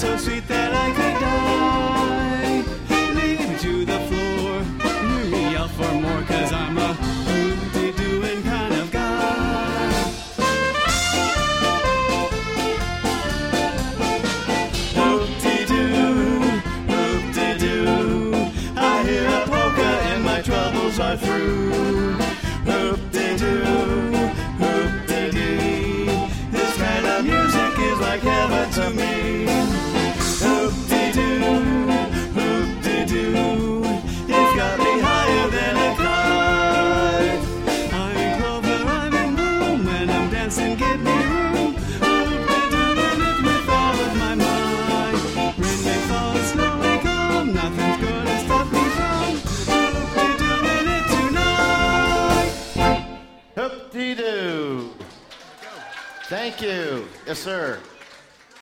so sweet that I could die. Lead me to the floor, hear me yell for more, 'cause I'm a hoop-de-dooing kind of guy. Hoop-de-doo, hoop-de-doo, I hear a polka and my troubles are through. Hoop-de-doo, hoop-de-dee, this kind of music is like heaven to me. Hoop-de-doo, hoop-de-doo, it's got me higher than a kite. I'm in clover, I'm in bloom, and I'm dancing, give me room. Hoop-de-doo, and it with all of my might. Rain may fall, snow may come, nothing's gonna stop me from hoop-de-dooing it tonight. Hoop-de-doo. Thank you. Yes, sir.